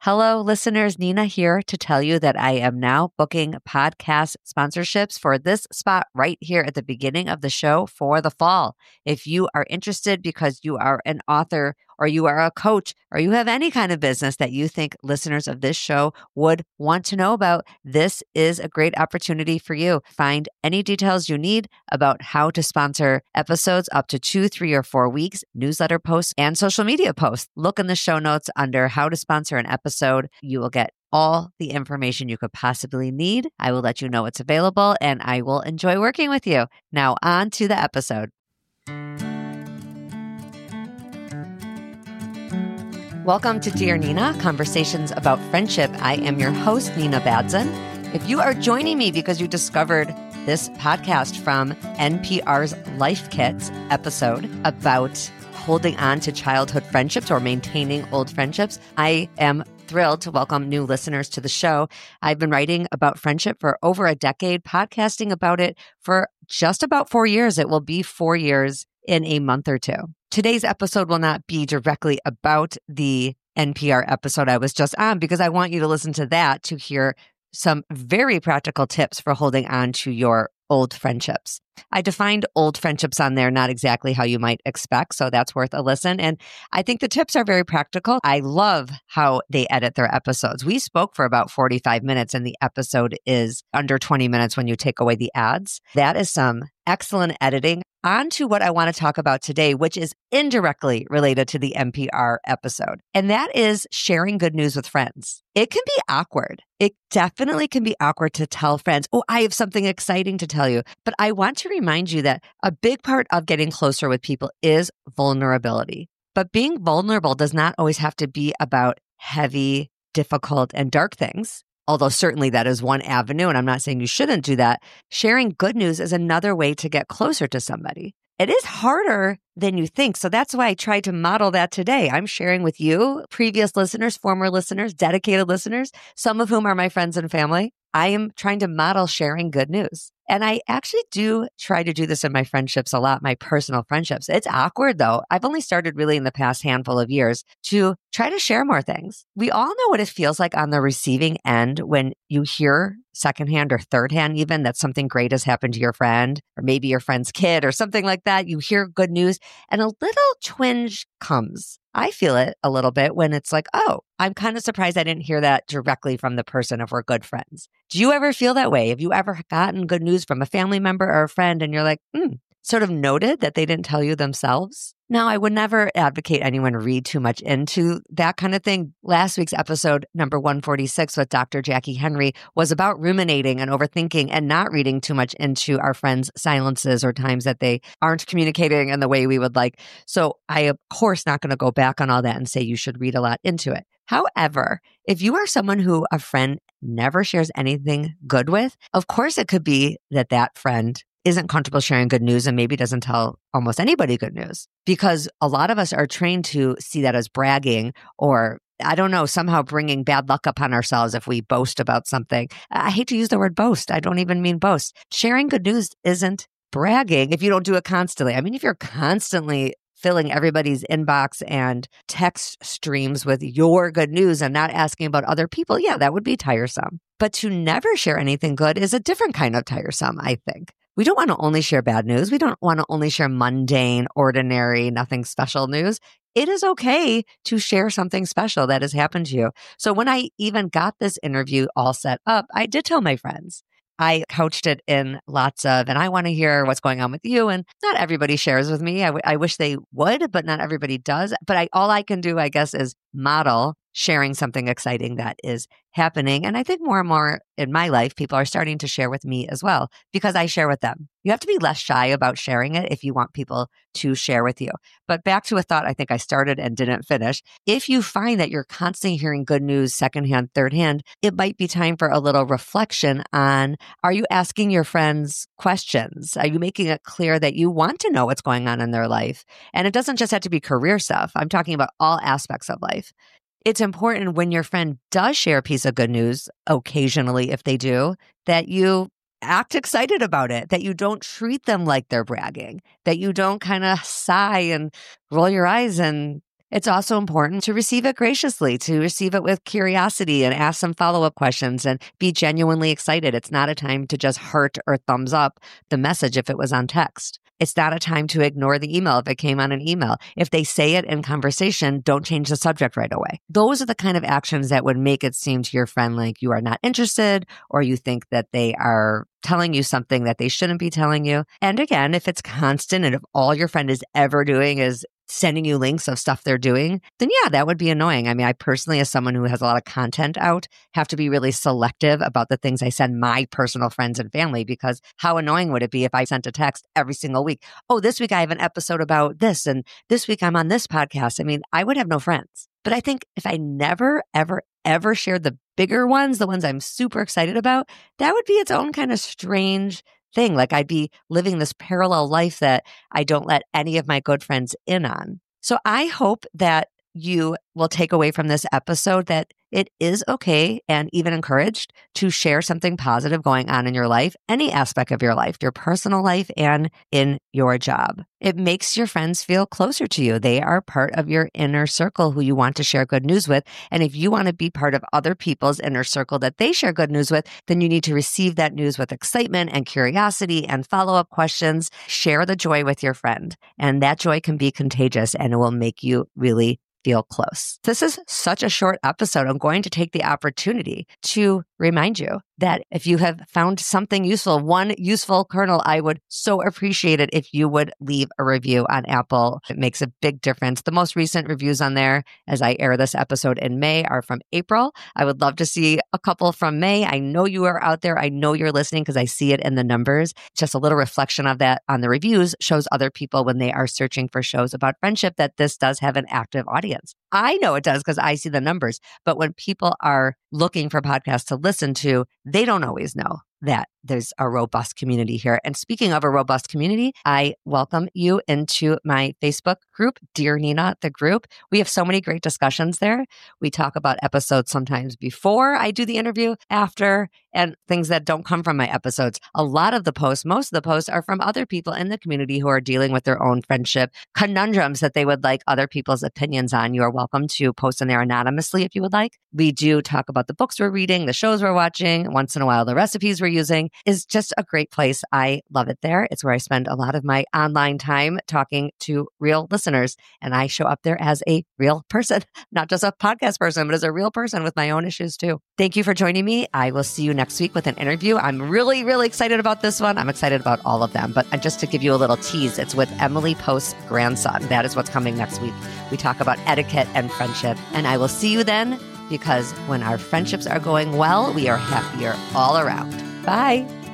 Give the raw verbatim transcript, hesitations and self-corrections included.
Hello, listeners. Nina here to tell you that I am now booking podcast sponsorships for this spot right here at the beginning of the show for the fall. If you are interested because you are an author or you are a coach or you have any kind of business that you think listeners of this show would want to know about, this is a great opportunity for you. Find any details you need about how to sponsor episodes up to two, three, or four weeks, newsletter posts, and social media posts. Look in the show notes under how to sponsor an episode. You will get all the information you could possibly need. I will let you know it's available and I will enjoy working with you. Now on to the episode. Welcome to Dear Nina, Conversations about Friendship. I am your host, Nina Badzin. If you are joining me because you discovered this podcast from N P R's Life Kits episode about holding on to childhood friendships or maintaining old friendships, I am thrilled to welcome new listeners to the show. I've been writing about friendship for over a decade, podcasting about it for just about four years. It will be four years in a month or two. Today's episode will not be directly about the N P R episode I was just on because I want you to listen to that to hear some very practical tips for holding on to your old friendships. I defined old friendships on there, not exactly how you might expect, so that's worth a listen. And I think the tips are very practical. I love how they edit their episodes. We spoke for about forty-five minutes, and the episode is under twenty minutes when you take away the ads. That is some excellent editing. On to what I want to talk about today, which is indirectly related to the N P R episode, and that is sharing good news with friends. It can be awkward. It definitely can be awkward to tell friends, oh, I have something exciting to tell you. But I want to remind you that a big part of getting closer with people is vulnerability. But being vulnerable does not always have to be about heavy, difficult, and dark things. Although certainly that is one avenue, and I'm not saying you shouldn't do that. Sharing good news is another way to get closer to somebody. It is harder than you think. So that's why I tried to model that today. I'm sharing with you, previous listeners, former listeners, dedicated listeners, some of whom are my friends and family. I am trying to model sharing good news. And I actually do try to do this in my friendships a lot, my personal friendships. It's awkward though. I've only started really in the past handful of years to try to share more things. We all know what it feels like on the receiving end when you hear secondhand or third hand even that something great has happened to your friend or maybe your friend's kid or something like that. You hear good news and a little twinge comes. I feel it a little bit when it's like, oh, I'm kind of surprised I didn't hear that directly from the person if we're good friends. Do you ever feel that way? Have you ever gotten good news from a family member or a friend and you're like, hmm, sort of noted that they didn't tell you themselves? Now, I would never advocate anyone read too much into that kind of thing. Last week's episode, number one forty-six with Doctor Jackie Henry, was about ruminating and overthinking and not reading too much into our friends' silences or times that they aren't communicating in the way we would like. So I, of course, not going to go back on all that and say you should read a lot into it. However, if you are someone who a friend never shares anything good with, of course, it could be that that friend isn't comfortable sharing good news and maybe doesn't tell almost anybody good news because a lot of us are trained to see that as bragging or, I don't know, somehow bringing bad luck upon ourselves if we boast about something. I hate to use the word boast. I don't even mean boast. Sharing good news isn't bragging if you don't do it constantly. I mean, if you're constantly filling everybody's inbox and text streams with your good news and not asking about other people, yeah, that would be tiresome. But to never share anything good is a different kind of tiresome, I think. We don't want to only share bad news. We don't want to only share mundane, ordinary, nothing special news. It is okay to share something special that has happened to you. So when I even got this interview all set up, I did tell my friends. I couched it in lots of, and I want to hear what's going on with you. And not everybody shares with me. I, w- I wish they would, but not everybody does. But I, all I can do, I guess, is model sharing something exciting that is happening. And I think more and more in my life, people are starting to share with me as well because I share with them. You have to be less shy about sharing it if you want people to share with you. But back to a thought I think I started and didn't finish. If you find that you're constantly hearing good news secondhand, third hand, it might be time for a little reflection on, are you asking your friends questions? Are you making it clear that you want to know what's going on in their life? And it doesn't just have to be career stuff. I'm talking about all aspects of life. It's important when your friend does share a piece of good news, occasionally if they do, that you act excited about it, that you don't treat them like they're bragging, that you don't kind of sigh and roll your eyes and It's also important to receive it graciously, to receive it with curiosity and ask some follow-up questions and be genuinely excited. It's not a time to just heart or thumbs up the message if it was on text. It's not a time to ignore the email if it came on an email. If they say it in conversation, don't change the subject right away. Those are the kind of actions that would make it seem to your friend like you are not interested, or you think that they are telling you something that they shouldn't be telling you. And again, if it's constant and if all your friend is ever doing is sending you links of stuff they're doing, then yeah, that would be annoying. I mean, I personally, as someone who has a lot of content out, have to be really selective about the things I send my personal friends and family, because how annoying would it be if I sent a text every single week? Oh, this week I have an episode about this, and this week I'm on this podcast. I mean, I would have no friends. But I think if I never, ever, ever shared the bigger ones, the ones I'm super excited about, that would be its own kind of strange thing. Like I'd be living this parallel life that I don't let any of my good friends in on. So I hope that you will take away from this episode that it is okay and even encouraged to share something positive going on in your life, any aspect of your life, your personal life and in your job. It makes your friends feel closer to you. They are part of your inner circle who you want to share good news with. And if you want to be part of other people's inner circle that they share good news with, then you need to receive that news with excitement and curiosity and follow-up questions. Share the joy with your friend. And that joy can be contagious and it will make you really feel close. This is such a short episode. I'm going to take the opportunity to remind you that if you have found something useful, one useful kernel, I would so appreciate it if you would leave a review on Apple. It makes a big difference. The most recent reviews on there, as I air this episode in May, are from April. I would love to see a couple from May. I know you are out there. I know you're listening because I see it in the numbers. Just a little reflection of that on the reviews shows other people when they are searching for shows about friendship that this does have an active audience. I know it does because I see the numbers. But when people are looking for podcasts to listen to, they don't always know that there's a robust community here. And speaking of a robust community, I welcome you into my Facebook group, Dear Nina, the group. We have so many great discussions there. We talk about episodes sometimes before I do the interview, after, and things that don't come from my episodes. A lot of the posts, most of the posts are from other people in the community who are dealing with their own friendship conundrums that they would like other people's opinions on. You are welcome to post in there anonymously if you would like. We do talk about the books we're reading, the shows we're watching, once in a while the recipes we're using. Is just a great place. I love it there. It's where I spend a lot of my online time talking to real listeners. And I show up there as a real person, not just a podcast person, but as a real person with my own issues too. Thank you for joining me. I will see you next week with an interview. I'm really, really excited about this one. I'm excited about all of them. But just to give you a little tease, it's with Emily Post's grandson. That is what's coming next week. We talk about etiquette and friendship. And I will see you then, because when our friendships are going well, we are happier all around. Bye.